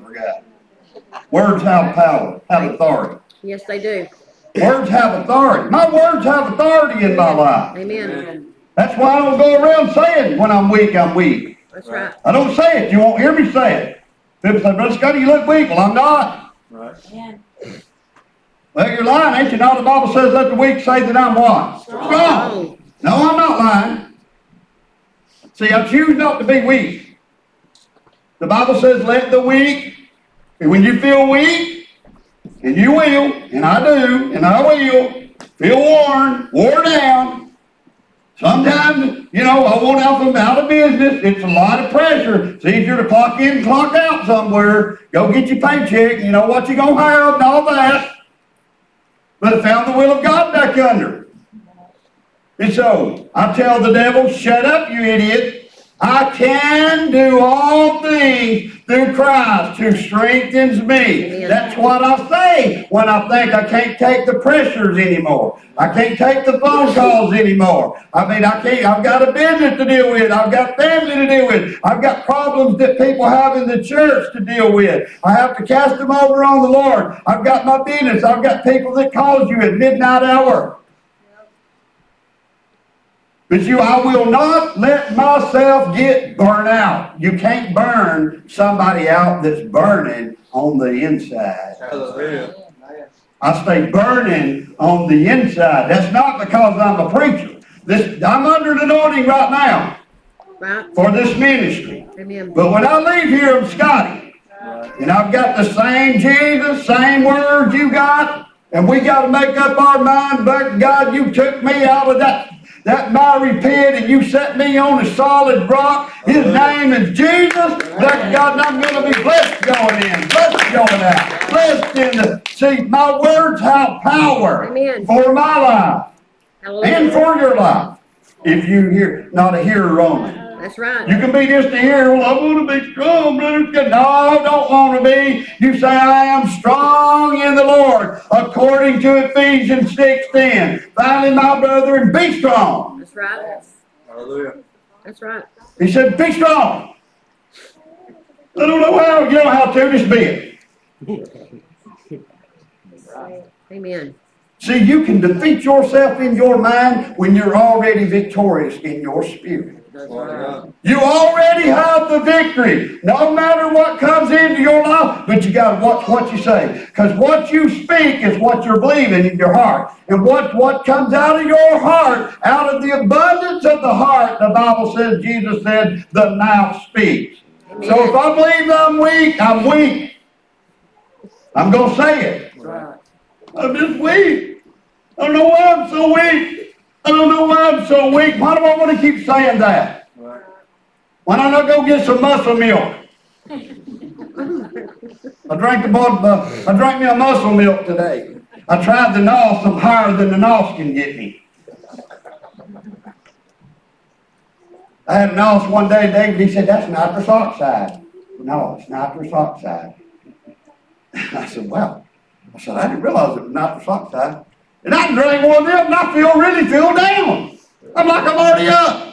for God. Words have power, have authority. Yes, they do. Words have authority. My words have authority in my life. Amen. That's why I don't go around saying when I'm weak, I'm weak. That's right. I don't say it. You won't hear me say it. People say, Brother Scotty, you look weak. Well, I'm not. Right. Well, you're lying, ain't you? Now the Bible says, let the weak say that I'm what? Strong. No, I'm not lying. See, I choose not to be weak. The Bible says, let the weak, and when you feel weak, and you will, and I do, and I will, feel wore down. Sometimes, I won't help them out of business. It's a lot of pressure. It's easier to clock in and clock out somewhere. Go get your paycheck. You know what you're going to have and all that. But I found the will of God back under. And so, I tell the devil, shut up, you idiot. I can do all things through Christ who strengthens me. Amen. That's what I say when I think I can't take the pressures anymore. I can't take the phone calls anymore. I can't. I've got a business to deal with. I've got family to deal with. I've got problems that people have in the church to deal with. I have to cast them over on the Lord. I've got my business. I've got people that call you at midnight hour. But I will not let myself get burnt out. You can't burn somebody out that's burning on the inside. Hallelujah. I stay burning on the inside. That's not because I'm a preacher. I'm under an anointing right now for this ministry. Amen. But when I leave here, I'm Scotty. And I've got the same Jesus, same words you got. And we got to make up our mind, but God, you took me out of that miry pit and you set me on a solid rock. His name is Jesus. Bless God, and I'm going to be blessed going in, blessed going out, blessed in the... See, my words have power. Amen. For my life. Hallelujah. And for your life. If you hear, not a hearer only. That's right. You can be just a hearer. Well, I want to be strong, brother. No, I don't want to be. You say, I am strong in the Lord, according to Ephesians 6:10. Finally, my brethren, be strong. That's right. Hallelujah. That's right. He said, be strong. I don't know how. You know how to. Just be it. Amen. See, you can defeat yourself in your mind when you're already victorious in your spirit. You already have the victory, no matter what comes into your life, but you got to watch what you say. Because what you speak is what you're believing in your heart. And what comes out of your heart, out of the abundance of the heart, the Bible says, Jesus said, the mouth speaks. Amen. So if I believe I'm weak, I'm weak. I'm going to say it. I'm just weak. I don't know why I'm so weak. I don't know why I'm so weak. Why do I want to keep saying that? Why don't I go get some muscle milk? I drank me a muscle milk today. I tried the NOS. I'm higher than the NOS can get me. I had a NOS one day, David, he said, that's nitrous oxide. No, it's nitrous oxide. I said, wow. I said, I didn't realize it was nitrous oxide. And I drank one of them and I really feel down. I'm like I'm already up.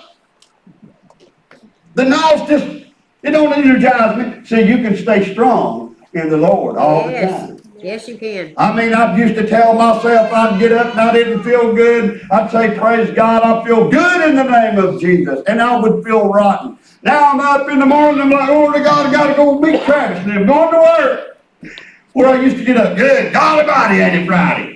The NOS it don't energize me. See, you can stay strong in the Lord all the time. Yes, you can. I mean, I used to tell myself I'd get up and I didn't feel good. I'd say, praise God, I feel good in the name of Jesus. And I would feel rotten. Now I'm up in the morning, I'm like, oh, God, I got to go meet Travis. And I'm going to work. Where I used to get up, good God Almighty, ain't it Friday?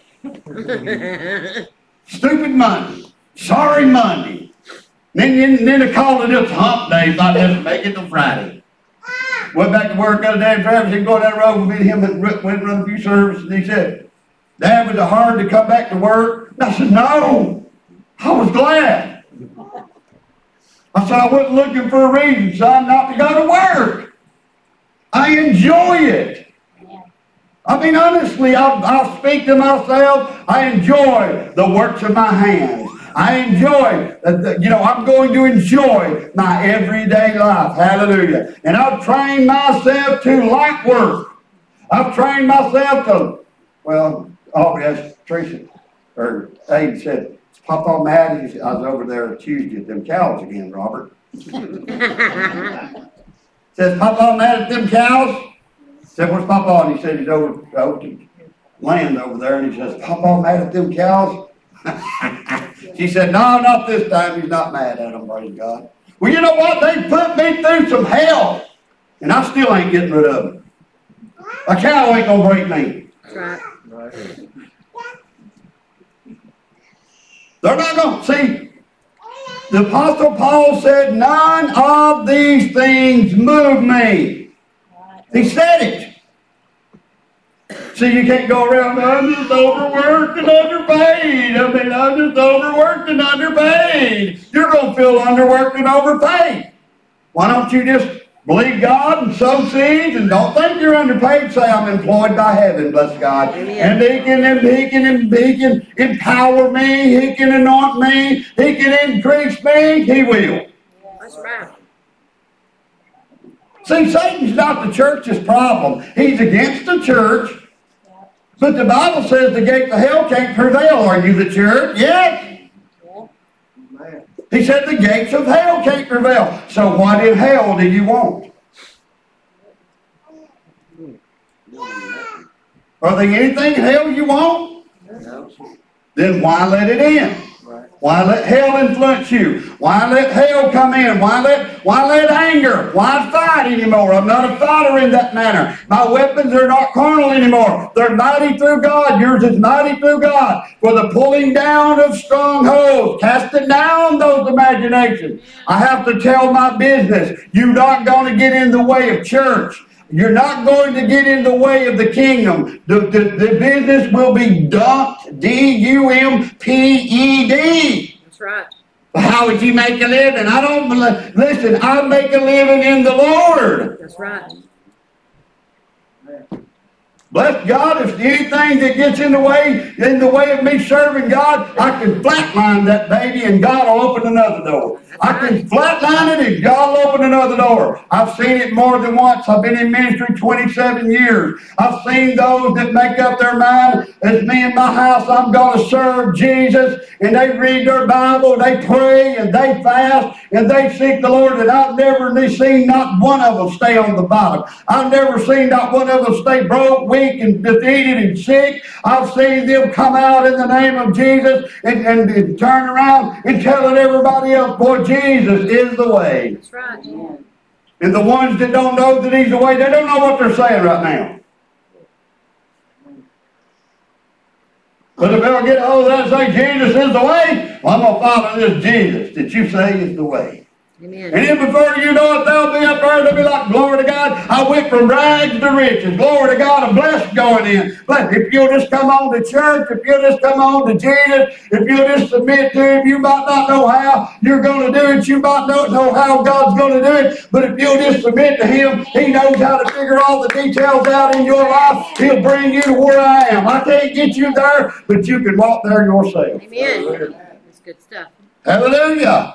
Stupid Monday. Sorry Monday. Then they called it it's hump day if I didn't make it till Friday. Went back to work the other day, and Travis, he'd go down the road with me and him and went and run a few services, and he said, Dad, was it hard to come back to work? And I said, no. I was glad. I said, I wasn't looking for a reason, son, not to go to work. I enjoy it. I mean, honestly, I'll speak to myself. I enjoy the works of my hands. I enjoy, I'm going to enjoy my everyday life. Hallelujah. And I've trained myself to like work. I've trained myself to, Aubrey asked Teresa, or Abe said, is Papa mad? I was over there Tuesday at them cows again, Robert. Says, Papa mad at them cows? Said, where's Papa? And he said, he's over the land over there. And he says, Papa mad at them cows? She said, no, not this time. He's not mad at them, praise God. Well, you know what? They put me through some hell, and I still ain't getting rid of them. A cow ain't going to break me. That's right. They're not going to. See, the Apostle Paul said, none of these things move me. He said it. See, you can't go around, I'm just overworked and underpaid. I'm just overworked and underpaid. You're going to feel underworked and overpaid. Why don't you just believe God and sow seeds and don't think you're underpaid? Say, I'm employed by heaven, bless God. Amen. And he can empower me. He can anoint me. He can increase me. He will. That's right. See, Satan's not the church's problem. He's against the church. But the Bible says the gates of hell can't prevail. Are you the church? Yes. He said the gates of hell can't prevail. So what in hell do you want? Are there anything in hell you want? Then why let it in? Why let hell influence you? Why let hell come in? Why let anger? Why fight anymore? I'm not a fighter in that manner. My weapons are not carnal anymore. They're mighty through God. Yours is mighty through God. For the pulling down of strongholds, casting down those imaginations. I have to tell my business, you're not going to get in the way of church. You're not going to get in the way of the kingdom. The business will be dumped, D-U-M-P-E-D. That's right. How would you make a living? I don't listen, I make a living in the Lord. That's right. Bless God, if anything that gets in the way of me serving God, I can flatline that baby and God will open another door. I can flatline it and God will open another door. I've seen it more than once. I've been in ministry 27 years. I've seen those that make up their mind, as me in my house, I'm going to serve Jesus, and they read their Bible, they pray, and they fast, and they seek the Lord, and I've never seen not one of them stay on the bottom. I've never seen not one of them stay broke, weak, and defeated and sick. I've seen them come out in the name of Jesus and turn around and telling everybody else, boy, Jesus is the way. That's right. And the ones that don't know that he's the way, they don't know what they're saying right now. But if they'll get hold of that and say Jesus is the way, well, I'm going to follow this Jesus that you say is the way. Amen. And then before you know it, they'll be up there, they'll be like, glory to God, I went from rags to riches. Glory to God, I'm blessed going in. But if you'll just come on to church, if you'll just come on to Jesus, if you'll just submit to him, you might not know how you're going to do it. You might not know how God's going to do it. But if you'll just submit to him, he knows how to figure all the details out in your life. He'll bring you to where I am. I can't get you there, but you can walk there yourself. Amen. That's good stuff. Hallelujah.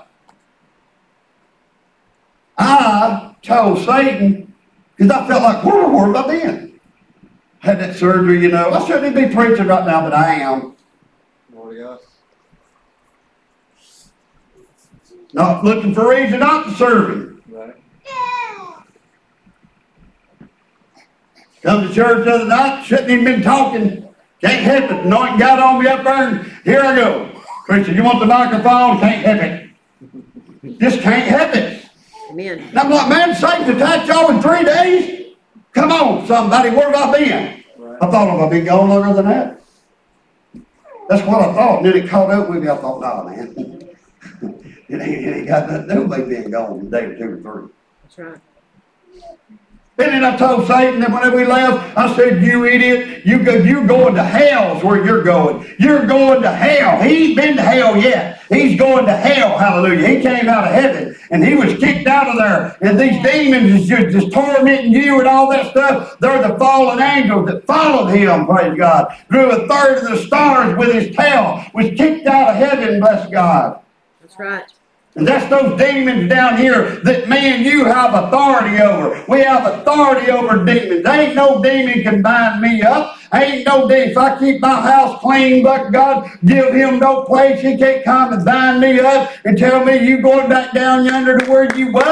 I told Satan, because I felt like, where have I been? Had that surgery, you know. I shouldn't be preaching right now, but I am. Not looking for a reason not to serve him. Right. Come to church the other night, shouldn't even been talking. Can't help it. Anointing got on me up there, and here I go. Preacher, you want the microphone? Can't help it. Just can't help it. Amen. And I'm like, man, Satan's attacked y'all in 3 days? Come on, somebody, where have I been? Right. I thought, have I been gone longer than that? That's what I thought. And then it caught up with me. I thought, nah, man. it ain't got nothing to do with me being gone a day or 2 or 3. That's right. And then I told Satan that whenever we left, I said, you idiot, you're going to hell is where you're going. You're going to hell. He ain't been to hell yet. He's going to hell, hallelujah. He came out of heaven, and he was kicked out of there. And these demons is just tormenting you and all that stuff. They're the fallen angels that followed him, praise God. Drew a third of the stars with his tail, was kicked out of heaven, bless God. That's right. And that's those demons down here that me and you have authority over. We have authority over demons. There ain't no demon can bind me up. Ain't no demon. If I keep my house clean, but God give him no place, he can't come and bind me up and tell me you going back down yonder to where you was.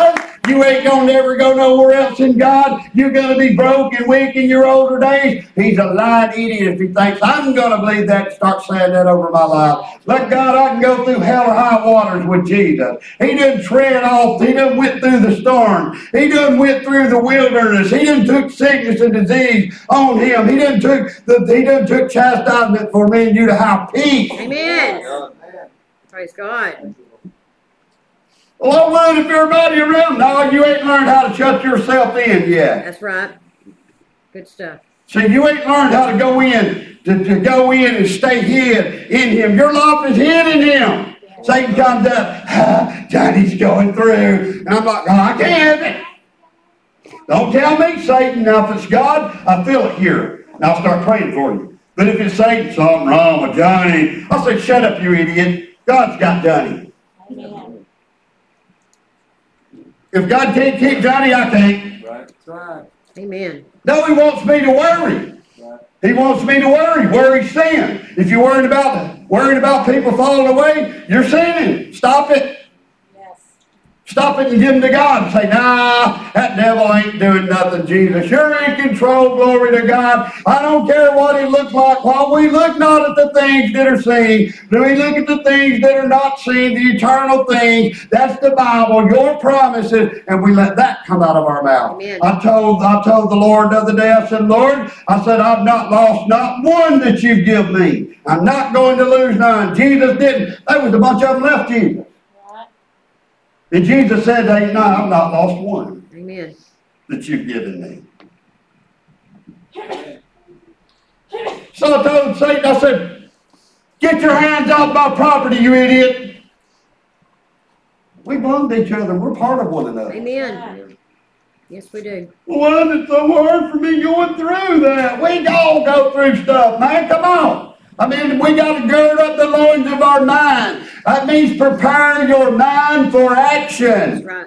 You ain't gonna never go nowhere else in God. You're gonna be broke and weak in your older days. He's a lying idiot if he thinks I'm gonna believe that and start saying that over my life. Let God, I can go through hell or high waters with Jesus. He done tread off. He done went through the storm. He done went through the wilderness. He done took sickness and disease on him. He done took chastisement for me and you to have peace. Amen. Praise God. Well, I would if everybody around. No, you ain't learned how to shut yourself in yet. That's right. Good stuff. See, you ain't learned how to go in, to go in and stay hid in him. Your life is hid in him. Satan comes up, Johnny's going through. And I'm like, oh, I can't have it. Don't tell me, Satan. Now, if it's God, I feel it here. And I'll start praying for you. But if it's Satan, something wrong with Johnny, I'll say, shut up, you idiot. God's got Johnny. Amen. If God can't keep Johnny, I can't. Right. That's right. Amen. No, he wants me to worry. Right. He wants me to worry. Worry sin. If you're worried about people falling away, you're sinning. Stop it. Yes. Stop it and give them to God and say, nah, that devil ain't doing nothing, Jesus. You're in control, glory to God. I don't care what he looks like. While we look not at the things that are seen, do we look at the things that are not seen, the eternal things. That's the Bible, your promises, and we let that come out of our mouth. Amen. I told the Lord the other day, I said, Lord, I've not lost not one that you've given me. I'm not going to lose none. Jesus didn't. There was a bunch of them left Jesus. And Jesus said, hey, no, I've not lost one Amen. that you've given me. So I told Satan, I said, get your hands off my property, you idiot. We belong to each other. We're part of one another. Amen. Yes, we do. Well, it's so hard for me going through that. We all go through stuff, man. Come on. I mean, we got to gird up the loins of our mind. That means prepare your mind for action. That's right.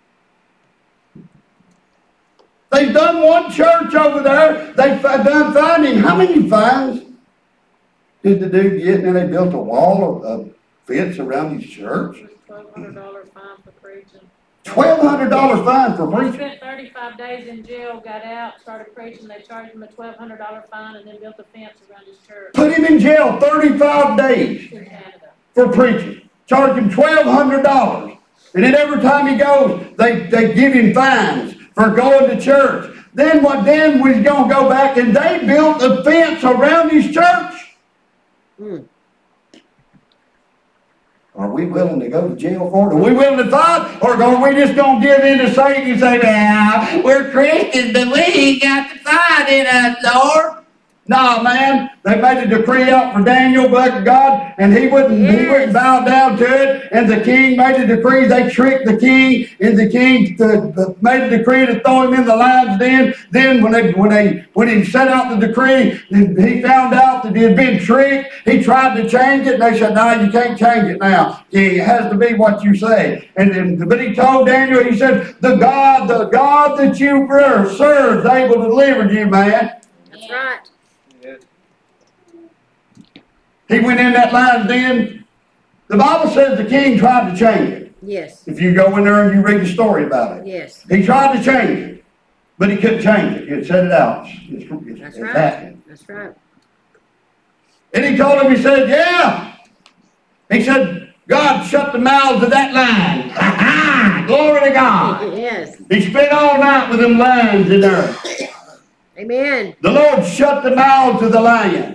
They've done one church over there. They've done finding. How many fines did the dude get? And they built a wall of fence around his church. $1,200 fine for preaching. $1,200 fine for He preaching. spent 35 days in jail, got out, started preaching. They charged him a $1,200 fine and then built a fence around his church Put him in jail 35 days in Canada. for preaching. Charge him $1,200. And then every time he goes, they give him fines for going to church. Then we're going to go back and they built a fence around his church. Mm. Are we willing to go to jail for it? Are we willing to fight? Or are we just going to give in to Satan and say, well, we're Christians, but we ain't got the fight in us, Lord? No, man. They made a decree out for Daniel, but God, and he wouldn't bow down to it. And the king made a decree. They tricked the king, and the king made a decree to throw him in the lion's den. Then when he set out the decree, he found out that he had been tricked. He tried to change it, and they said, no, you can't change it now. It has to be what you say. But he told Daniel, he said, the God that you serve is able to deliver you, man. That's right. He went in that lion's den. The Bible says the king tried to change it. Yes. If you go in there and you read the story about it. Yes. He tried to change it, but he couldn't change it. He said it out. It's right. happening. That's right. And he told him, he said, yeah. He said, God shut the mouths of that lion. Ha ha! Glory to God. Yes. He spent all night with them lions in there. Amen. The Lord shut the mouths of the lion.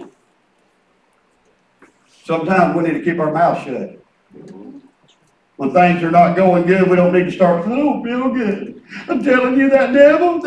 Sometimes we need to keep our mouth shut. When things are not going good, we don't need to start, I don't feel good. I'm telling you, that devil.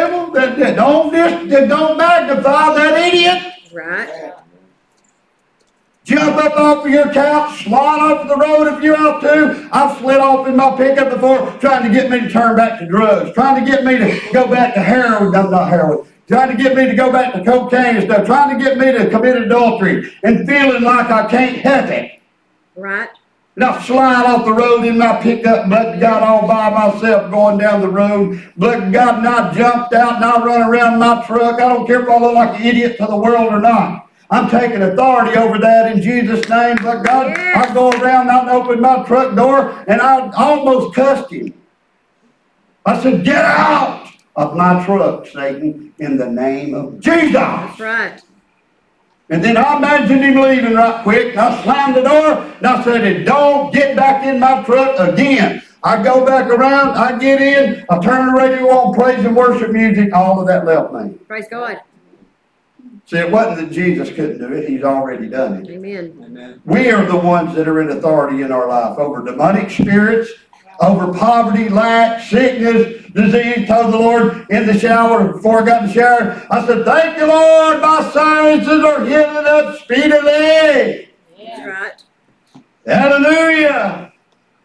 Don't magnify that idiot. Right. Jump up off of your couch, slide off the road if you're out to. I've slid off in my pickup before trying to get me to turn back to drugs, trying to get me to go back to heroin, not heroin, trying to get me to go back to cocaine and stuff, trying to get me to commit adultery and feeling like I can't help it. Right. And I slide off the road in my pickup, but God all by myself going down the road. But God, and I jumped out and I run around my truck. I don't care if I look like an idiot to the world or not. I'm taking authority over that in Jesus' name. But God, I go around and I open my truck door and I almost cussed him. I said, get out of my truck, Satan, in the name of Jesus. That's right. And then I imagined him leaving right quick, and I slammed the door, and I said, don't get back in my truck again. I go back around, I get in, I turn the radio on, praise and worship music, all of that left me. Praise God. See, it wasn't that Jesus couldn't do it, he's already done it. Amen. We are the ones that are in authority in our life over demonic spirits, over poverty, lack, sickness, disease. Told the Lord in the shower, before I got in the shower, I said, thank you, Lord, my sinuses are healing up speedily. That's right. Hallelujah.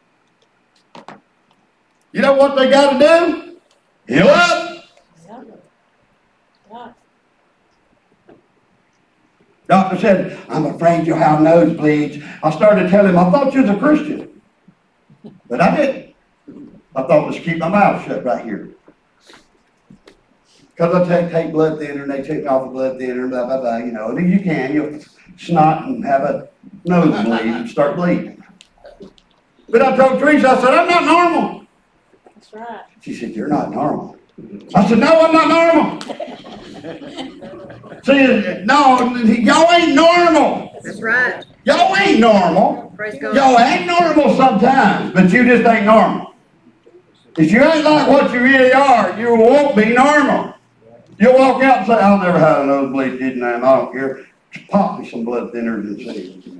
You know what they got to do? Heal up. Doctor said, I'm afraid you'll have nosebleeds. I started telling him, I thought you was a Christian. But I didn't. I thought just keep my mouth shut right here. Because I take blood thinner and they take me off the blood thinner, blah, blah, blah, you know. And if you can, you'll snot and have a nosebleed and start bleeding. But I told Teresa, I said, I'm not normal. That's right. She said, you're not normal. I said, no, I'm not normal. See, no, y'all ain't normal. That's right. Y'all ain't normal. Praise God. Y'all ain't normal sometimes, but you just ain't normal. If you ain't like what you really are, you won't be normal. You'll walk out and say, I'll never have a nosebleed, didn't I? I don't care. Pop me some blood thinners and see.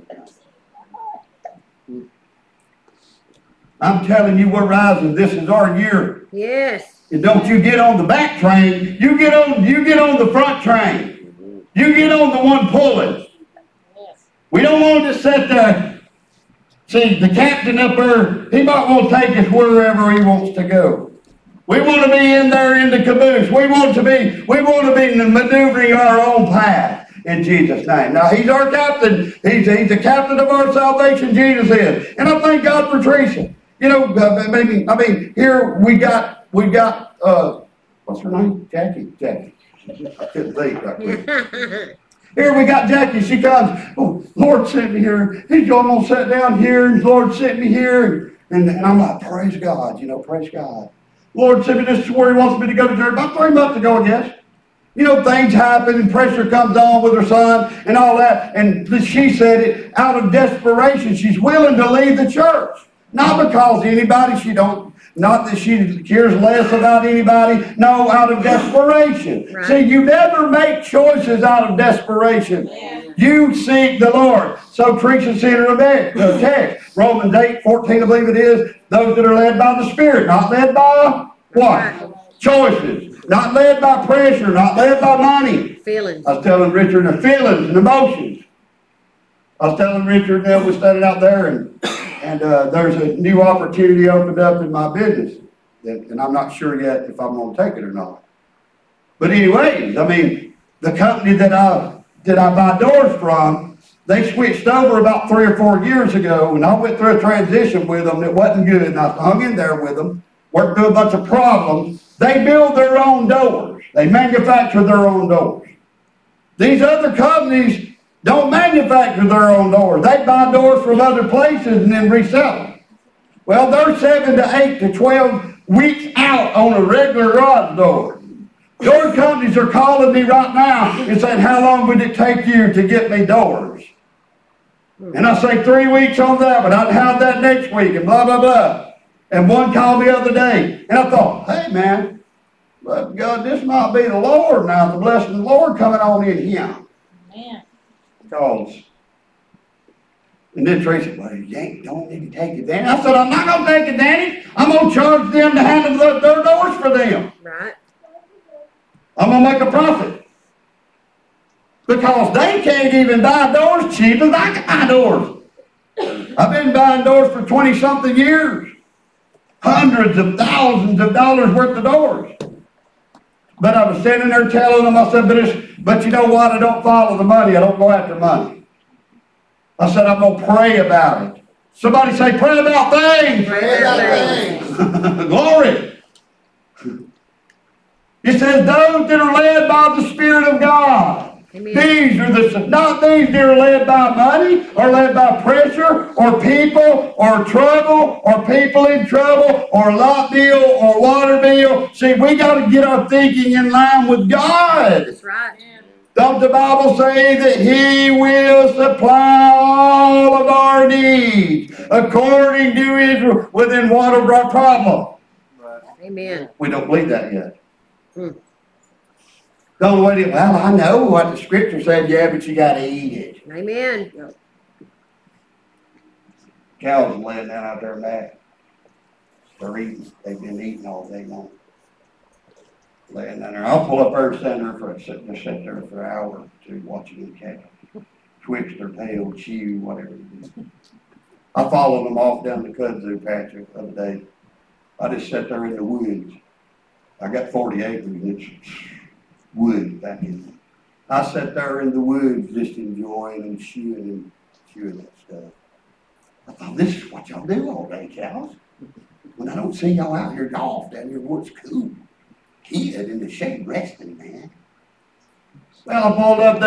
I'm telling you, we're rising. This is our year. Yes. And don't you get on the back train. You get on the front train. You get on the one pulling. Yes. We don't want to sit there. See, the captain up there, he might want to take us wherever he wants to go. We want to be in there in the caboose. We want to be maneuvering our own path in Jesus' name. Now, he's our captain. He's the captain of our salvation, Jesus is. And I thank God for Teresa. You know, here we got, what's her name? Jackie. I couldn't think right quick. Here we got Jackie. She comes, oh, Lord sent me here. He's going to sit down here, and the Lord sent me here. And I'm like, praise God, praise God. Lord sent me, this is where he wants me to go to church. About 3 months ago, I guess. You know, things happen, and pressure comes on with her son, and all that. And she said it out of desperation. She's willing to leave the church. Not because not that she cares less about anybody. No, out of desperation. Right. See, you never make choices out of desperation. Yeah. You seek the Lord. So Teresa sent her a text. Romans 8:14, I believe it is. Those that are led by the Spirit, not led by what? Choices. Not led by pressure, not led by money. Feelings. I was telling Richard the feelings and emotions. I was telling Richard that we're standing out there and there's a new opportunity opened up in my business. And I'm not sure yet if I'm going to take it or not. But anyways, the company that I buy doors from, they switched over about 3 or 4 years ago, and I went through a transition with them that wasn't good, and I hung in there with them, worked through a bunch of problems. They build their own doors. They manufacture their own doors. These other companies don't manufacture their own doors. They buy doors from other places and then resell them. Well, they're 7 to 8 to 12 weeks out on a regular garage door. Door companies are calling me right now and saying, how long would it take you to get me doors? And I say 3 weeks on that, but I'd have that next week and blah, blah, blah. And one called me the other day, and I thought, hey, man, but God, this might be the Lord now, the blessing of the Lord coming on in him. Man. And then Tracy, well, you don't need to take advantage. I said, I'm not going to take advantage. I'm going to charge them to handle their doors for them. Right. I'm going to make a profit. Because they can't even buy doors cheap as I can buy doors. I've been buying doors for 20-something years. Hundreds of thousands of dollars worth of doors. But I was sitting there telling them, I said, but you know what? I don't follow the money. I don't go after money. I said, I'm going to pray about it. Somebody say, pray about things. Pray about things. Glory. It says, those that are led by the Spirit of God. Amen. These are not these that are led by money or led by pressure or people or trouble or people in trouble or lot bill or water bill. See, we got to get our thinking in line with God. That's right. Don't the Bible say that He will supply all of our needs according to His within whatever our problem? Amen. We don't believe that yet. Hmm. Don't wait. Well, I know what the Scripture said. Yeah, but you got to eat it. Amen. Cows are laying down out there, Matt. They're eating. They've been eating all day long. Laying down there. I'll pull up there and stand there sit there for an hour or two watching them cattle. Twitch their tail, chew, whatever they do. I followed them off down the kudzu patch the other day. I just sat there in the woods. I got 40 acres and it's wood back in there. I sat there in the woods just enjoying and chewing that stuff. I thought, this is what y'all do all day, cows. When I don't see y'all out here golf down here where it's cool. Kid in the shade resting, man. Well, I pulled up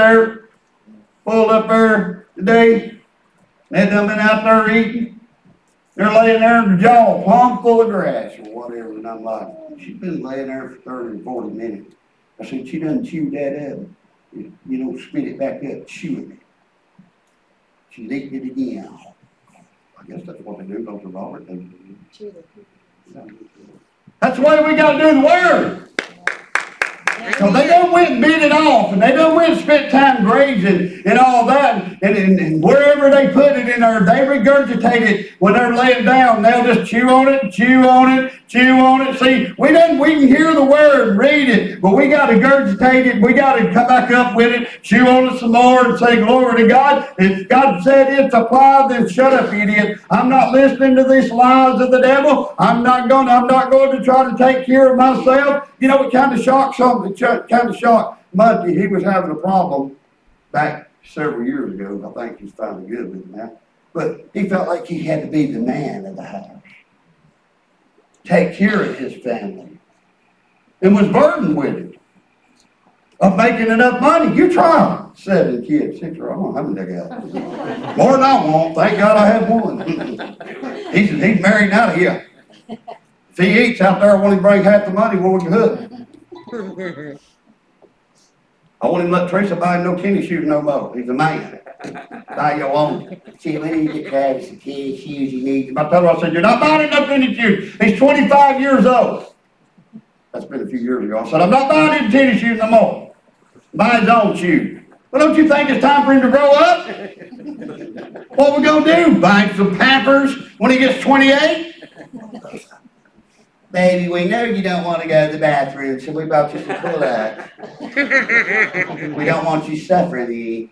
there today. They done been out there eating. They're laying there in the jaw, plumb full of grass or whatever. And I'm like, she's been laying there for 30 or 40 minutes. I said, she doesn't chew that up. You don't spit it back up, chewing it. She's eating it again. I guess that's what they do, don't they, Robert? That's the way we got to do the Word. So they done went and beat it off, and they done went and spent time grazing and all that, and wherever they put it in there, they regurgitate it when they're laying down. They'll just chew on it, chew on it, chew on it. See, we can hear the Word, read it, but we got to regurgitate it. We got to come back up with it, chew on it some more, and say glory to God. If God said it's a lie, then shut up, idiot. I'm not listening to these lies of the devil. I'm not going to try to take care of myself. You know, it kind of shocked Monty. He was having a problem back several years ago. I think he's finally good with it now. But he felt like he had to be the man of the house. Take care of his family. And was burdened with it. Of making enough money. You try. 7 kids, 6 or I don't know how many they got. More than I want. Thank God I have one. He's married now to you. If he eats out there, I want him to bring half the money when we can hook. I want him to let Teresa buy no tennis shoes no more. He's a man. Buy your own. See, when you get Travis the tennis shoes he needs. I told her, I said, you're not buying no tennis shoes. He's 25 years old. That's been a few years ago. I said, I'm not buying him tennis shoes no more. Buy his own shoes. Well, don't you think it's time for him to grow up? What we gonna do? Buy him some Pampers when he gets 28? Baby, we know you don't want to go to the bathroom, so we bought you some pull-ups. We don't want you suffering.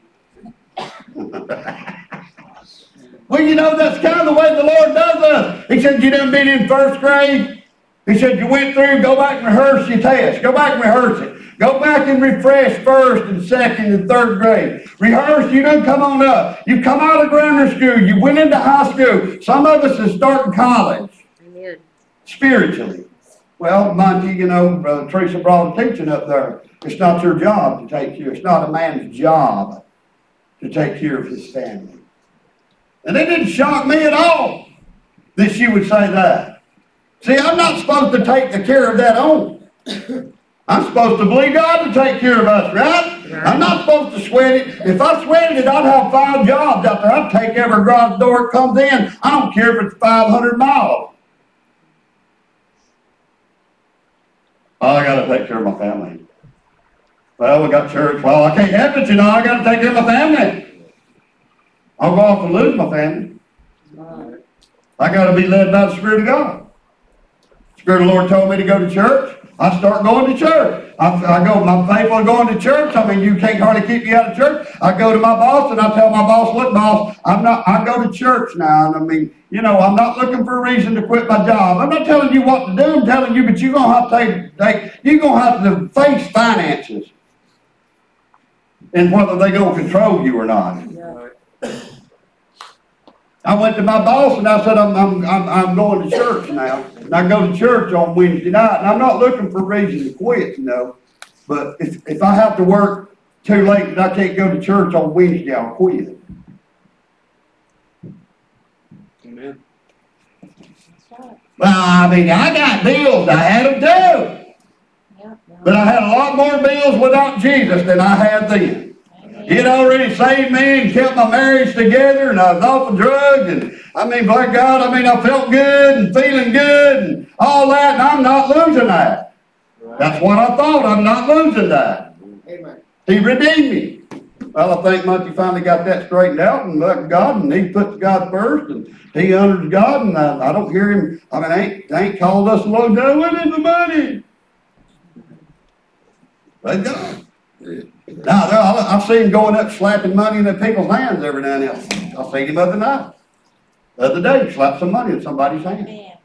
Well, you know, that's kind of the way the Lord does us. He said, you done been in first grade? He said, you went through, go back and rehearse your test. Go back and rehearse it. Go back and refresh first and second and third grade. Rehearse, you done come on up. You come out of grammar school. You went into high school. Some of us is starting college. Amen. Spiritually. Well, Monty, you know, Brother Teresa brought a teaching up there. It's not your job to take care. It's not a man's job to take care of his family. And it didn't shock me at all that she would say that. See, I'm not supposed to take the care of that on. I'm supposed to believe God to take care of us, right? I'm not supposed to sweat it. If I sweated it, I'd have 5 jobs out there. I'd take every garage door that comes in. I don't care if it's 500 miles. I got to take care of my family. Well, we got church. Well, I can't help it, you know. I got to take care of my family. I'll go off and lose my family. I got to be led by the Spirit of God. The Spirit of the Lord told me to go to church. I start going to church. I go, my faithful going to church. I mean, you can't hardly keep me out of church. I go to my boss and I tell my boss, look, boss, I go to church now. And I mean, you know, I'm not looking for a reason to quit my job. I'm not telling you what to do. I'm telling you, but you're going to have to you're going to have to face finances and whether they're going to control you or not. I went to my boss and I said, I'm going to church now. And I go to church on Wednesday night. And I'm not looking for a reason to quit, you know. But if I have to work too late that I can't go to church on Wednesday, I'll quit. Amen. Well, I mean, I got bills. I had them too. But I had a lot more bills without Jesus than I had then. He had already saved me and kept my marriage together, and I was off of drugs, and I mean, by God, I mean, I felt good and feeling good and all that, and I'm not losing that. That's what I thought. I'm not losing that. Amen. He redeemed me. Well, I think Monty finally got that straightened out, and loved God, and he puts God first, and he honors God, and I don't hear him. I mean, they ain't called us low down. What is the money? Praise God. Now, I've seen him going up slapping money in people's hands every now and then. I seen him other night. The other day, slap some money in somebody's hand. Amen.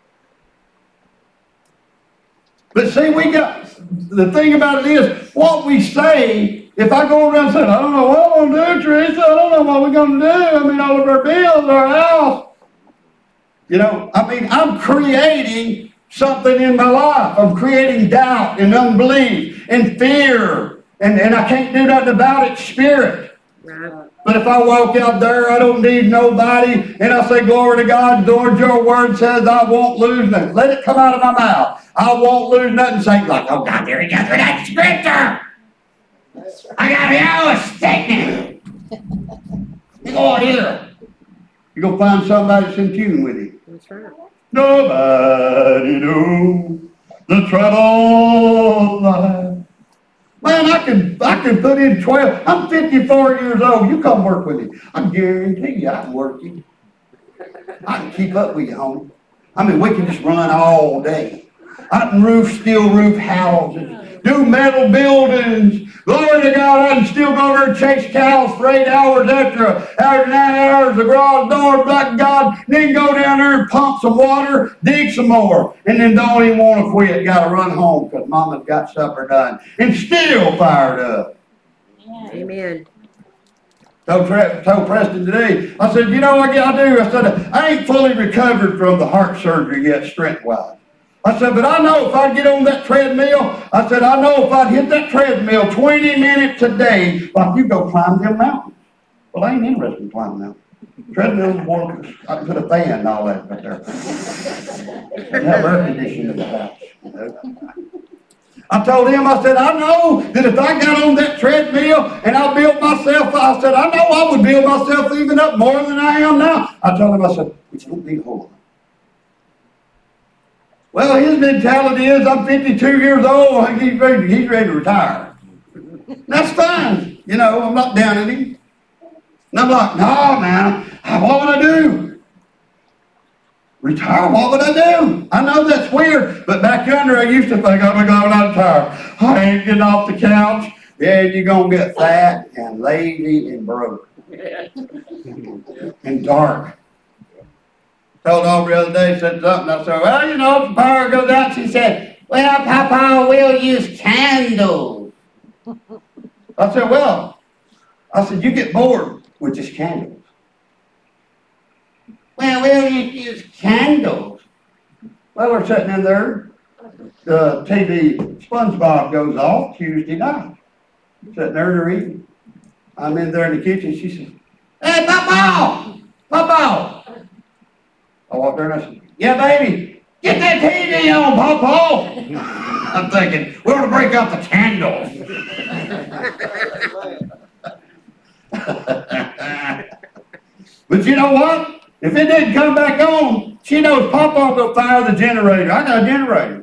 But see, the thing about it is, what we say, if I go around saying, I don't know what I'm going to do, Teresa, I don't know what we're going to do, I mean, all of our bills, our house. You know, I mean, I'm creating something in my life. I'm creating doubt and unbelief and fear. And I can't do nothing about it, spirit. Right. But if I walk out there, I don't need nobody, and I say, glory to God, Lord, your word says I won't lose nothing. Let it come out of my mouth. I won't lose nothing. Say like, oh God, there he goes with that scripture. I got the hour sticking. You go on here. You're going to find somebody that's in tune with you. That's right. Nobody knows the trouble of life. Man, I can put in 12. I'm 54 years old. You come work with me. I guarantee you I can work you. I can keep up with you, homie. I mean, we can just run all day. I can steel roof houses, do metal buildings. Glory to God, I can still go there and chase cows for 8 hours after 9 hours, the garage door, black God, then go down there and pump some water, dig some more, and then don't even want to quit. Got to run home because Mama's got supper done, and still fired up. Amen. Told Preston today, I said, you know what I do? I said, I ain't fully recovered from the heart surgery yet, strength-wise. I said, but I know if I get on that treadmill, I said, I know if I'd hit that treadmill 20 minutes a day, like you go climb them mountains. Well, I ain't interested in climbing mountains. Treadmill's more, I can put a fan and all that right there. And have air conditioning in the house. You know? I told him, I said, I know that if I got on that treadmill and I built myself, I said, I know I would build myself even up more than I am now. I told him, I said, but you don't need a whole lot. Well, his mentality is, I'm 52 years old, he's ready to retire. That's fine. You know, I'm not down at him. And I'm like, no, man, what would I do? Retire? What would I do? I know that's weird, but back under I used to think, oh my God, I'm not retired. I ain't getting off the couch. Yeah, you're going to get fat and lazy and broke. And dark. Told Aubrey the other day, said something. I said, well, you know, if the power goes out, she said, well, Papa, we'll use candles. I said, well, you get bored with just candles. Well, we'll use candles. Well, we're sitting in there. The TV SpongeBob goes off Tuesday night. Sitting there, they're eating. I'm in there in the kitchen. She says, hey, Papa! I walked there and I said, yeah, baby, get that TV on, Papa. I'm thinking, we're going to break out the candles. But you know what? If it didn't come back on, she knows Papa will fire the generator. I got a generator.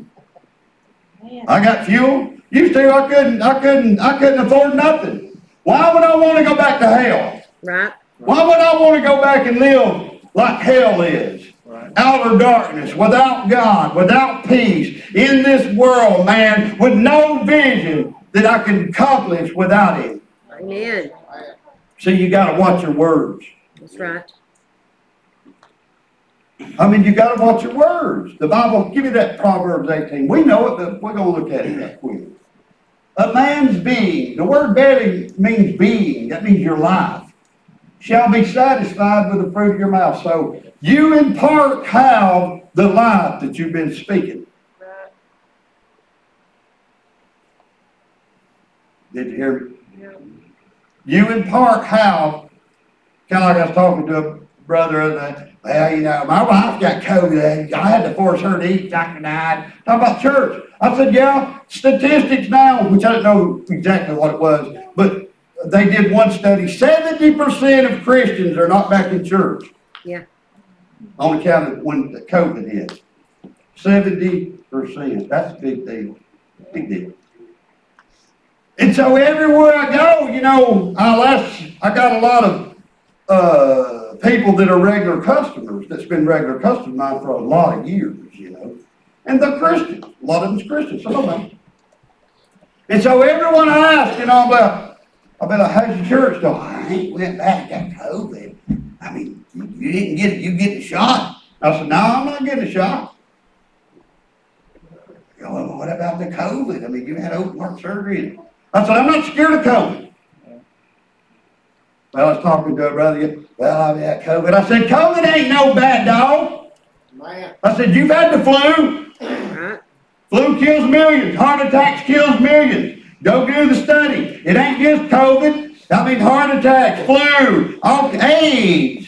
I got fuel. Used to, I couldn't afford nothing. Why would I want to go back to hell? Right. Why would I want to go back and live like hell is? Right. Outer darkness, without God, without peace, in this world, man, with no vision that I can accomplish without Him. Amen. See, you got to watch your words. That's right. I mean, you got to watch your words. The Bible, give me that Proverbs 18. We know it, but we're going to look at it that quick. A man's being, the word belly means being. That means your life. Shall be satisfied with the fruit of your mouth. So you in part have the life that you've been speaking. Did you hear me? You in part have, kind of like I was talking to a brother of the, well, you know, my wife got COVID. I had to force her to eat. Doctor died. Talking about church. I said, yeah, statistics now, which I don't know exactly what it was, but they did one study. 70% of Christians are not back in church. Yeah. On account of when the COVID hit. 70%. That's a big deal. Big deal. And so everywhere I go, you know, I got a lot of people that are regular customers, that's been regular customers of mine for a lot of years, you know. And they're Christians. A lot of them's Christians, some of them. And so everyone I ask, you know, I'll be like, how's your church doing? I ain't went back, got COVID. I mean, you didn't get it, you get the shot. I said, no, I'm not getting a shot. You know, well, what about the COVID? I mean, you had open heart surgery. I said, I'm not scared of COVID. Well, I was talking to a brother, well, I've had COVID. I said, COVID ain't no bad dog. I said, you've had the flu. Flu kills millions. Heart attacks kills millions. Go do the study. It ain't just COVID. I mean, heart attacks, flu, AIDS.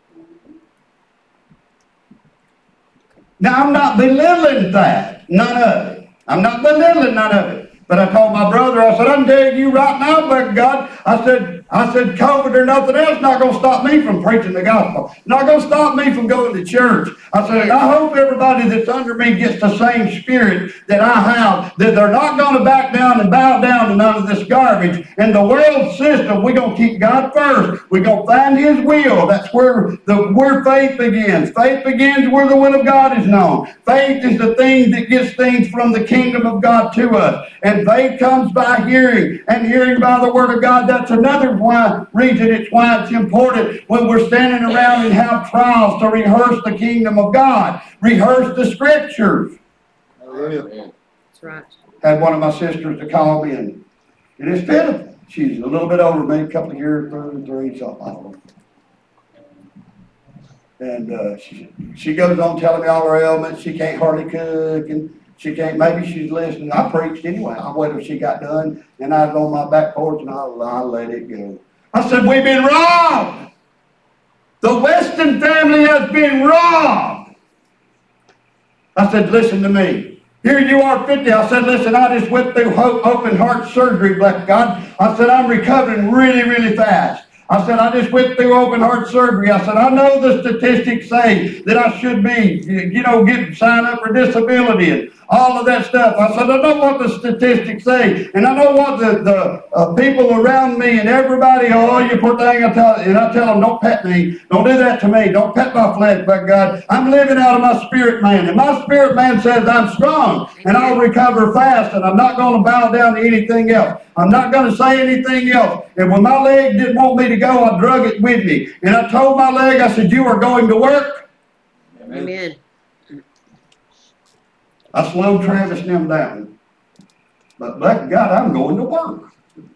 Now, I'm not belittling that. None of it. I'm not belittling none of it. But I told my brother, I said, I'm telling you right now, but God, I said, COVID or nothing else not going to stop me from preaching the gospel. Not going to stop me from going to church. I said, and I hope everybody that's under me gets the same spirit that I have, that they're not going to back down and bow down to none of this garbage. In the world system, we're going to keep God first. We're going to find His will. That's where faith begins. Faith begins where the will of God is known. Faith is the thing that gets things from the kingdom of God to us. And faith comes by hearing, and hearing by the word of God. That's another reason it's why it's important when we're standing around and have trials to rehearse the kingdom of God. Rehearse the scriptures. That's right. Had one of my sisters to call me, and it is pitiful. She's a little bit older, maybe a couple of years, 33, so I don't know. And she goes on telling me all her ailments. She can't hardly cook, and she can't, maybe she's listening. I preached anyway. I waited till she got done, and I was on my back porch, and I let it go. I said, we've been robbed. The Weston family has been robbed. I said, listen to me. Here you are 50. I said, listen, I just went through open heart surgery, bless God. I said, I'm recovering really, really fast. I said, I just went through open heart surgery. I said, I know the statistics say that I should be, sign up for disability and all of that stuff. I said, I know what the statistics say. And I know what the people around me and everybody, oh, you poor thing. I tell them, don't pet me. Don't do that to me. Don't pet my flesh, by God. I'm living out of my spirit man. And my spirit man says I'm strong and I'll recover fast. And I'm not going to bow down to anything else. I'm not going to say anything else. And when my leg didn't want me to go, I drug it with me. And I told my leg, I said, you are going to work. Amen. I slowed Travis and them down. But bless God, I'm going to work.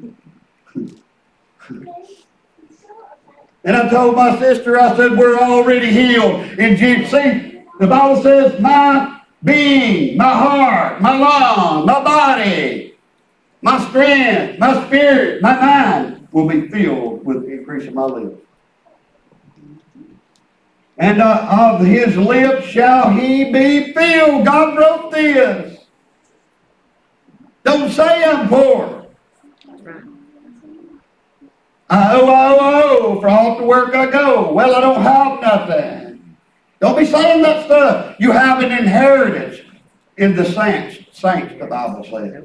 And I told my sister, I said, we're already healed in Jesus. See, the Bible says, my being, my heart, my lung, my body, my strength, my spirit, my mind will be filled with the increase of my lips. And of his lips shall he be filled. God wrote this. Don't say I'm poor. I owe, for all the work I go. Well, I don't have nothing. Don't be saying that stuff. You have an inheritance in the saints, the Bible says.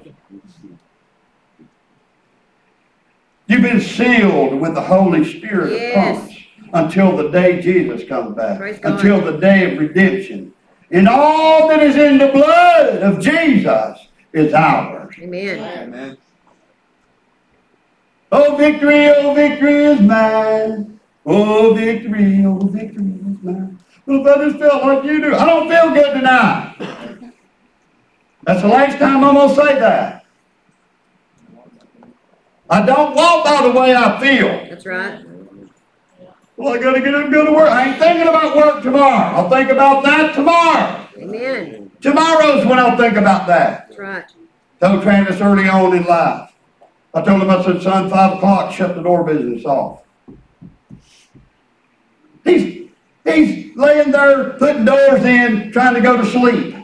You've been sealed with the Holy Spirit of promise until the day Jesus comes back, until the day of redemption. And all that is in the blood of Jesus is ours. Amen. Amen. Oh, victory is mine. Oh, victory is mine. Well, if I just felt like you do, I don't feel good tonight. That's the last time I'm going to say that. I don't walk by the way I feel. That's right. Well, I got to get up and go to work. I ain't thinking about work tomorrow. I'll think about that tomorrow. Amen. Tomorrow's when I'll think about that. That's right. Told Travis early on in life. I told him, I said, son, 5 o'clock, shut the door business off. He's laying there, putting doors in, trying to go to sleep.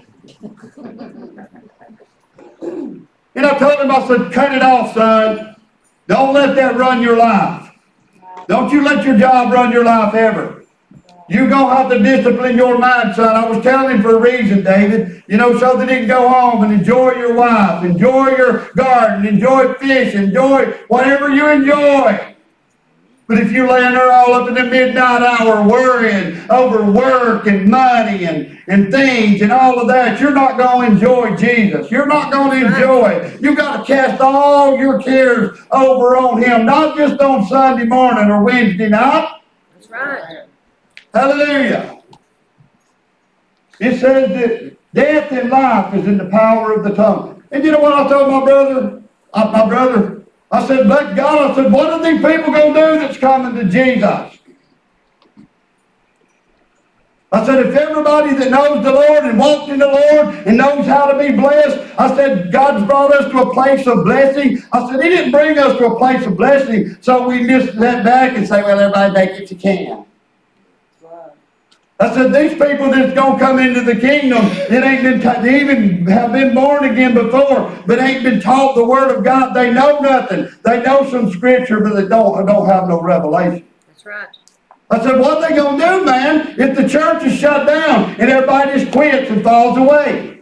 And I told him, I said, cut it off, son. Don't let that run your life. Don't you let your job run your life ever. You're going to have to discipline your mind, son. I was telling him for a reason, David. You know, so that he can go home and enjoy your wife, enjoy your garden, enjoy fish, enjoy whatever you enjoy. But if you're laying there all up in the midnight hour worrying over work and money and things and all of that, you're not going to enjoy Jesus. You're not going to enjoy it. You've got to cast all your cares over on him, not just on Sunday morning or Wednesday night. That's right. Hallelujah. It says that death and life is in the power of the tongue. And you know what I told my brother? I said, but God, I said, what are these people going to do that's coming to Jesus? I said, if everybody that knows the Lord and walks in the Lord and knows how to be blessed, I said, God's brought us to a place of blessing. I said, he didn't bring us to a place of blessing so we just sit back and say, well, everybody make it you can. I said, these people that's going to come into the kingdom, it ain't been they even have been born again before, but ain't been taught the Word of God. They know nothing. They know some Scripture, but they don't have no revelation. That's right. I said, what are they going to do, man, if the church is shut down and everybody just quits and falls away?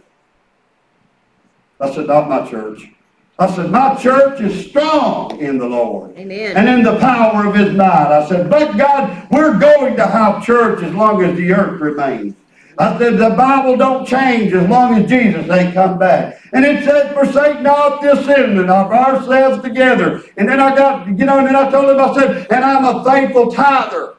I said, not my church. I said, my church is strong in the Lord. Amen. And in the power of his might. I said, but God, we're going to have church as long as the earth remains. I said, the Bible don't change as long as Jesus ain't come back. And it said, forsake not the assembling of ourselves together. And then I got, and then I told him, I said, and I'm a faithful tither.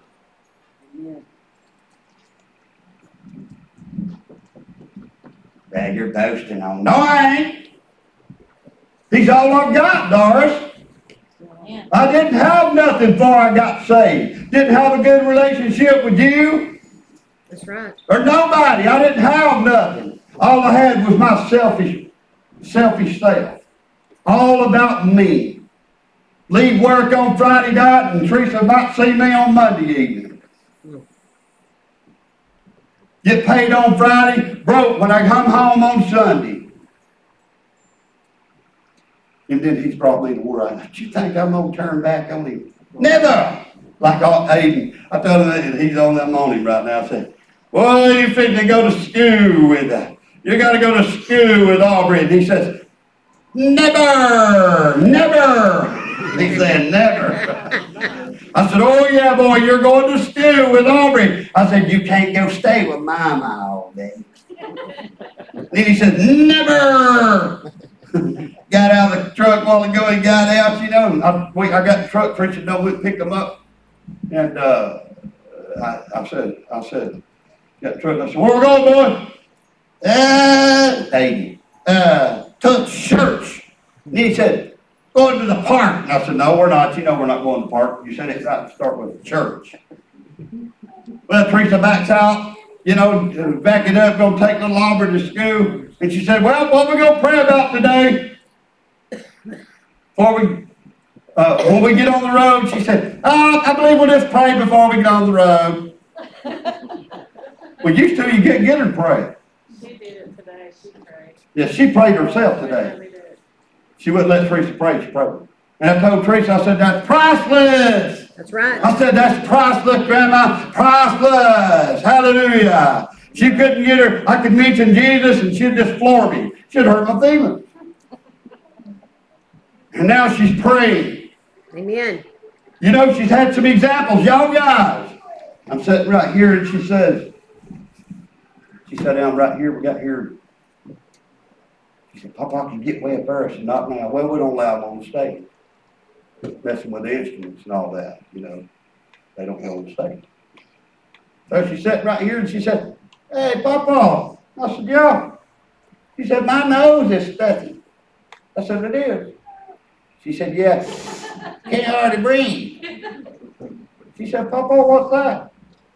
Dad, you're boasting on. No, I ain't. He's all I've got, Doris. I didn't have nothing before I got saved. Didn't have a good relationship with you. That's right. Or nobody. I didn't have nothing. All I had was my selfish self. All about me. Leave work on Friday night and Teresa might see me on Monday evening. Get paid on Friday, broke when I come home on Sunday. And then he's brought me to where do you think I'm going to turn back on him? Never! Like Aiden. I told him that he's on that morning right now. I said, well, you fit to go to school with that. You got to go to school with Aubrey. And he says, never! He said, never. I said, oh yeah, boy, you're going to school with Aubrey. I said, you can't go stay with Mama all day. Then he said, never! Got out of the truck while ago, he got out, I got the truck, Pritchard went pick them up. And I said, got the truck, I said, where we going, boy? To church. And he said, going to the park. And I said, no, we're not. We're not going to the park. You said it's got to start with church. Well, Teresa backs out, back it up, going to take little Aubrey to school. And she said, well, what are we going to pray about today? When we get on the road, she said, I believe we'll just pray before we get on the road. Well, used to, you get her to pray. She did it today. She prayed. Yeah, she prayed herself today. She wouldn't let Teresa pray. She prayed. And I told Teresa, I said, that's priceless. That's right. I said, that's priceless, Grandma. Priceless. Hallelujah. She couldn't get her. I could mention Jesus and she'd just floor me. She'd hurt my feelings. And now she's praying. Amen. She's had some examples. Y'all guys. I'm sitting right here and she sat down right here. We got here. She said, Papa can get way up there. I said, not now. Well, we don't allow them on the stage. Messing with the instruments and all that. They don't go on the stage. So she sat right here and she said, hey, Papa. I said, yeah. She said, my nose is stuffy. I said, it is. She said, yeah. Can't hardly breathe. She said, Papa, what's that?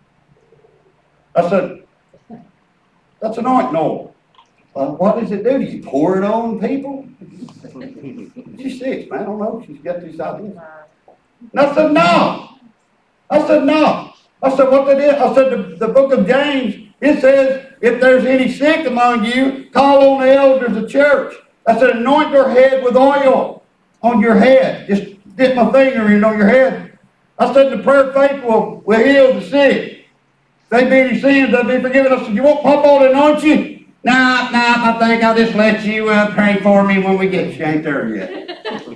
I said, that's an anointing oil. What does it do? Do you pour it on people? She's 6, man. I don't know. She's got these ideas. And I said, no. I said, no. I said, what they did? I said, the book of James, it says, if there's any sick among you, call on the elders of church. I said, anoint your head with oil on your head. Just dip my finger in on your head. I said, the prayer of faith will heal the sick. If they be any sins, they'll be forgiven. I said, you want Papa to anoint you? Nah, I think I'll just let you pray for me when we get you. Ain't there yet.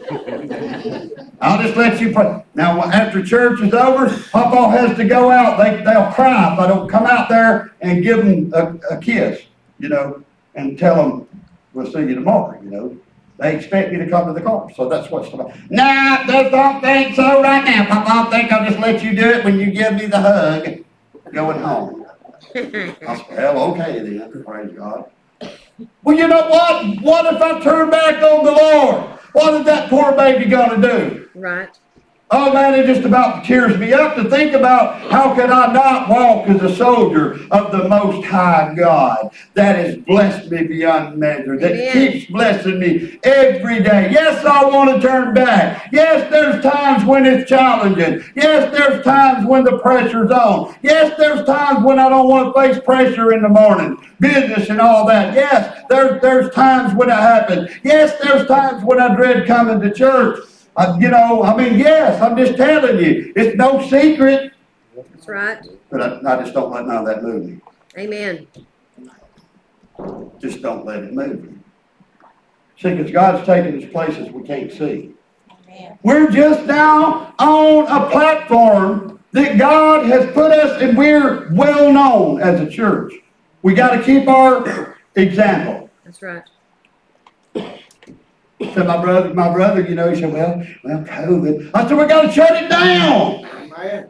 I'll just let you pray. Now, after church is over, Papa has to go out. They'll cry if I don't come out there and give them a kiss, and tell them, we'll see you tomorrow, They expect me to come to the car, so that's what's about. Nah, I don't think so right now, Papa. I think I'll just let you do it when you give me the hug going home. I said, well, okay then, praise God. Well, you know what? What if I turn back on the Lord? What is that poor baby going to do? Right. Oh man, it just about tears me up to think about how could I not walk as a soldier of the Most High God that has blessed me beyond measure, that keeps blessing me every day. Yes, I want to turn back. Yes, there's times when it's challenging. Yes, there's times when the pressure's on. Yes, there's times when I don't want to face pressure in the morning, business and all that. Yes, there's times when it happens. Yes, there's times when I dread coming to church. Yes, I'm just telling you. It's no secret. That's right. But I just don't let none of that move me. Amen. Just don't let it move me. See, because God's taking us places we can't see. Amen. We're just now on a platform that God has put us, and we're well known as a church. We got to keep our example. That's right. So my brother, he said, well, COVID. I said, we got to shut it down. Amen.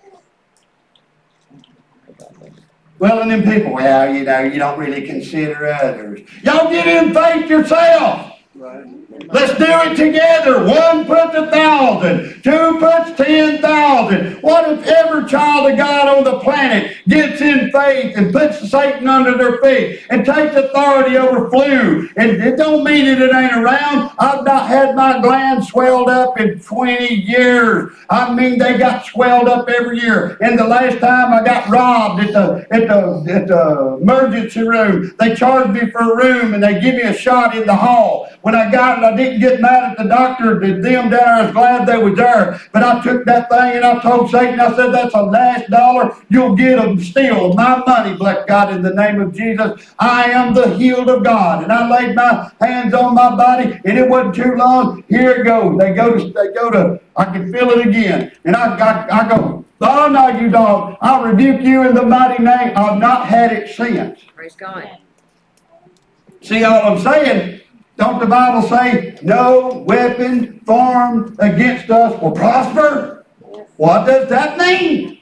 Well, and then people, you don't really consider others. Y'all get in faith yourself. Right. Let's do it together. 1 puts 1,000. 2 puts 10,000. What if every child of God on the planet gets in faith and puts Satan under their feet and takes authority over flu? And it don't mean that it ain't around. I've not had my glands swelled up in 20 years. I mean, they got swelled up every year. And the last time I got robbed at the emergency room, they charged me for a room and they give me a shot in the hall. When I got it, I didn't get mad at the doctor. Them down there, I was glad they were there. But I took that thing and I told Satan, I said, that's the last dollar you'll get them steal my money, bless God, in the name of Jesus. I am the healed of God. And I laid my hands on my body, and it wasn't too long. Here it goes. They go to, I can feel it again. And I go, oh, no, you dog. I rebuke you in the mighty name. I've not had it since. Praise God. See, all I'm saying, don't the Bible say, no weapon formed against us will prosper? Yes. What does that mean?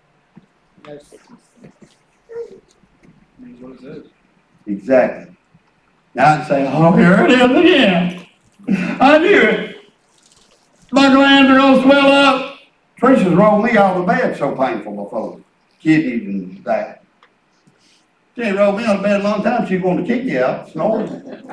Means what it says. Exactly. Now I'd say, oh, here it is again. I knew it. My glands are all swell up. Teresa's rolled me out of the bed so painful before. Kidneys and that. She ain't rolled me out of bed a long time. She's going to kick you out, snoring.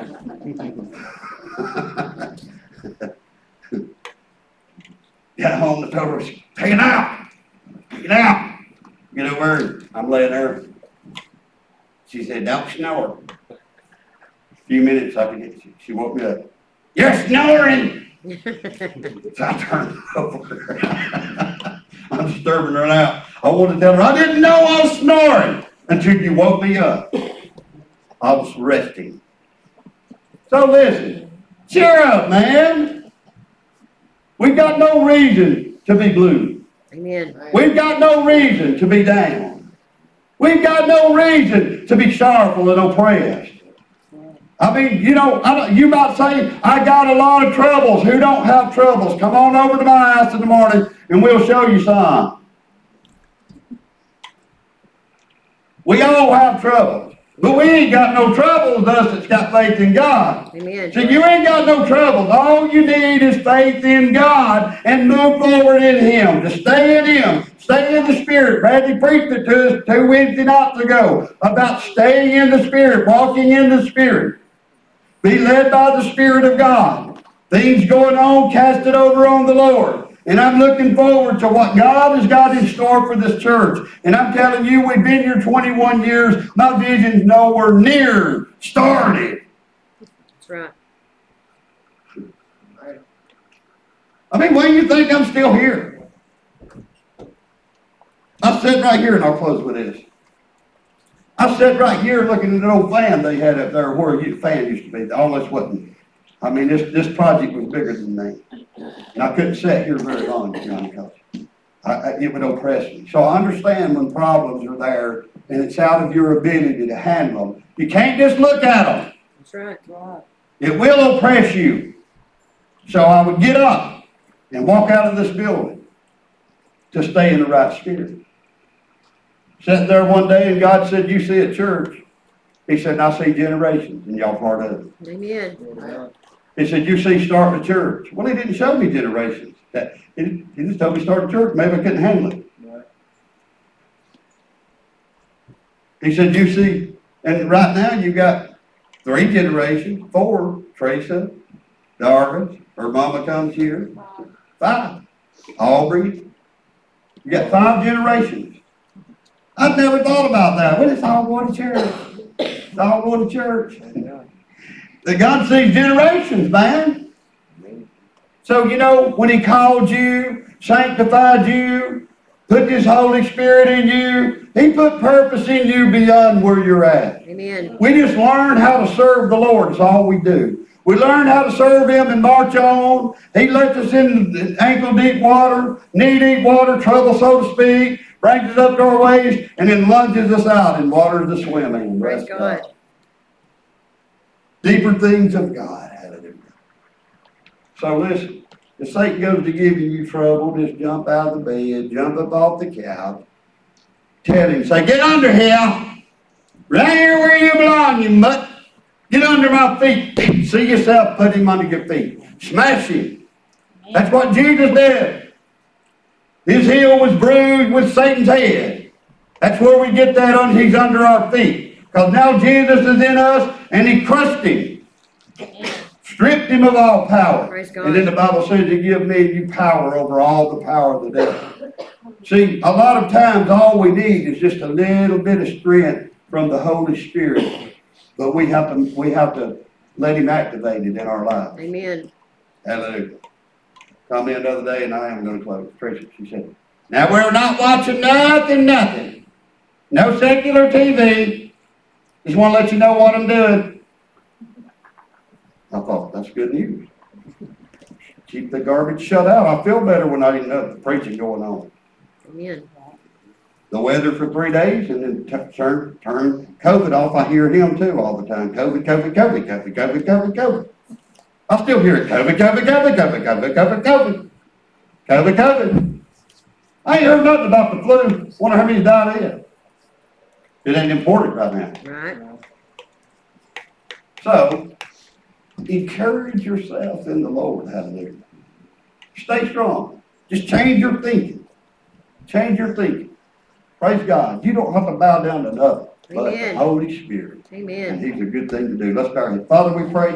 Got home and told her, take it out. Take it out. Get over her. I'm laying there. She said, don't snore. A few minutes, she woke me up. You're snoring! So I turned over. I'm disturbing her now. I wanted to tell her, I didn't know I was snoring until you woke me up. I was resting. So listen, cheer up, man. We've got no reason to be blue. Amen. We've got no reason to be down. We've got no reason to be sorrowful and oppressed. I mean, you might say, I got a lot of troubles. Who don't have troubles? Come on over to my house in the morning and we'll show you some. We all have troubles. But we ain't got no troubles, us that's got faith in God. Amen. So you ain't got no troubles. All you need is faith in God and move forward in Him. To stay in Him. Stay in the Spirit. Bradley preached it to us 2 Wednesday nights ago about staying in the Spirit, walking in the Spirit. Be led by the Spirit of God. Things going on, cast it over on the Lord. And I'm looking forward to what God has got in store for this church. And I'm telling you, we've been here 21 years. My vision's nowhere near started. That's right. I mean, why do you think I'm still here? I sit right here, and I'll close with this. I sat right here looking at an old fan they had up there where the fan used to be. All this wasn't. I mean, this project was bigger than me. And I couldn't sit here very long, Johnny, because it would oppress me. So I understand when problems are there and it's out of your ability to handle them. You can't just look at them. That's right. Right. It will oppress you. So I would get up and walk out of this building to stay in the right spirit. Sat there one day and God said, you see a church. He said, I see generations and y'all part of it. Amen. He said, you see starting a church. Well, he didn't show me generations. He just told me start a church. Maybe I couldn't handle it. Right. He said, you see, and right now you got 3 generations, 4, Teresa, Darvin, her mama comes here, 5, Aubrey. You got 5 generations. I've never thought about that. Well, it's all going to church. It's all going to church. That God sees generations, man. So, you know, when He called you, sanctified you, put His Holy Spirit in you, He put purpose in you beyond where you're at. Amen. We just learn how to serve the Lord. That's all we do. We learn how to serve Him and march on. He lets us in ankle-deep water, knee-deep water, trouble, so to speak, brings us up to our waist, and then lunges us out in waters to swim in. Praise God. Deeper things of God. Hallelujah. So listen, if Satan goes to giving you trouble, just jump out of the bed, jump up off the couch, tell him, say, get under here. Right here where you belong, you mutt. Get under my feet. See yourself, put him under your feet. Smash him. That's what Jesus did. His heel was bruised with Satan's head. That's where we get that he's under our feet. Because now Jesus is in us, and He crushed him. Stripped him of all power. Praise God. And then the Bible says He give me and you power over all the power of the devil. See, a lot of times all we need is just a little bit of strength from the Holy Spirit. But we have to let Him activate it in our lives. Amen. Hallelujah. Come in the other day, and I am going to close. Tricia, she said, now we're not watching nothing. No secular TV. Just want to let you know what I'm doing. I thought, that's good news. Keep the garbage shut out. I feel better when I didn't know the preaching going on. Amen. The weather for 3 days, and then turn COVID off. I hear Him too all the time. COVID. I still hear it. COVID. I ain't heard nothing about the flu. Wonder how many died of it. It ain't important right now. Right. So, encourage yourself in the Lord. Hallelujah. Stay strong. Just change your thinking. Change your thinking. Praise God. You don't have to bow down to nothing but the Amen. Holy Spirit. Amen. And He's a good thing to do. Let's bow our heads. Father, we pray.